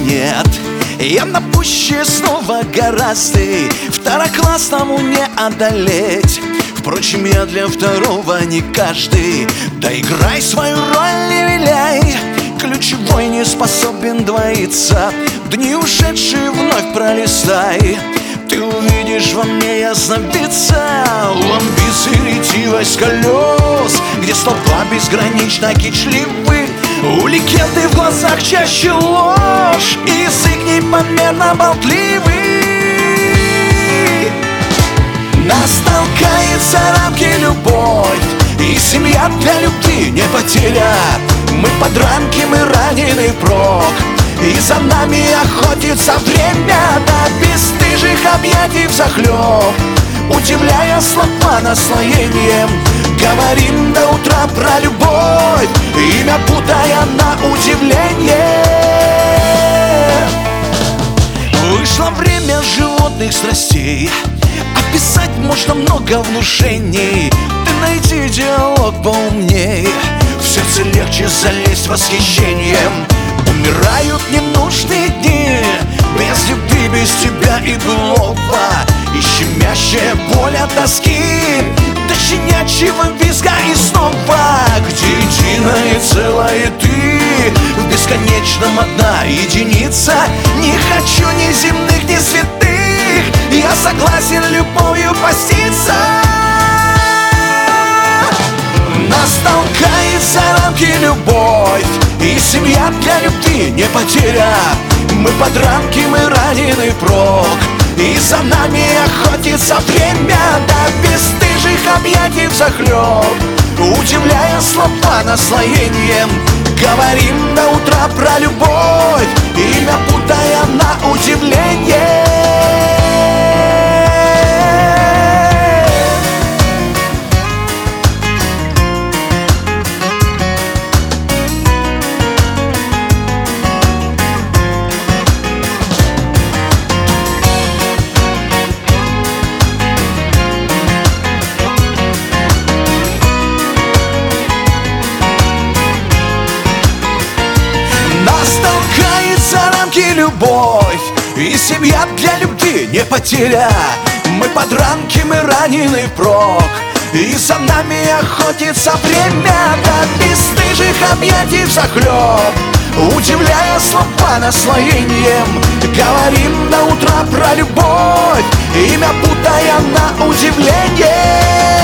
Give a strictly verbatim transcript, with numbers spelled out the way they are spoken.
нет. Я напуще снова гораздо второклассному не одолеть. Впрочем, я для второго не каждый. Доиграй свою роль и виляй. Ключевой не способен двоиться. Дни ушедшие вновь пролистай. Ты увидишь во мне ясновидца. У амбиций ретивость колес, где слова безгранично кичливы. У легенды в глазах чаще ложь, и язык непомерно болтливый. Нас толкает за рамки любовь, и семья для любви не потеря. Мы под рамки, мы ранены впрок, и за нами охотится время до бесстыжих объятий взахлеб. Удивляя слова наслоением, говорим до утра про любовь, имя путая на удивление. Вышло время животных страстей, описать можно много внушений. Ты найди диалог поумней, в сердце легче залезть восхищением. Умирают ненужные дни, без любви, без тебя и былого, и щемящая боль от тоски, до щенячьего визга и снова. Где единое целое ты, в бесконечном одна единица. Не хочу ни земных, ни святых, я согласен любовью поститься. Нас толкает за рамки любовь, и семья для любви не потеря. Мы под рамки, мы ранены впрок, и за нами охотится время до бесстыжих объятий взахлеб. Удивляя слова наслоением, говорим до утра про любовь, имя путая на удивление. Любовь и семья для любви не потеря. Мы под рамки, мы ранены впрок, и за нами охотится время до бесстыжих объятий взахлеб. Удивляя слова наслоением, говорим до утра про любовь, имя путая на удивление.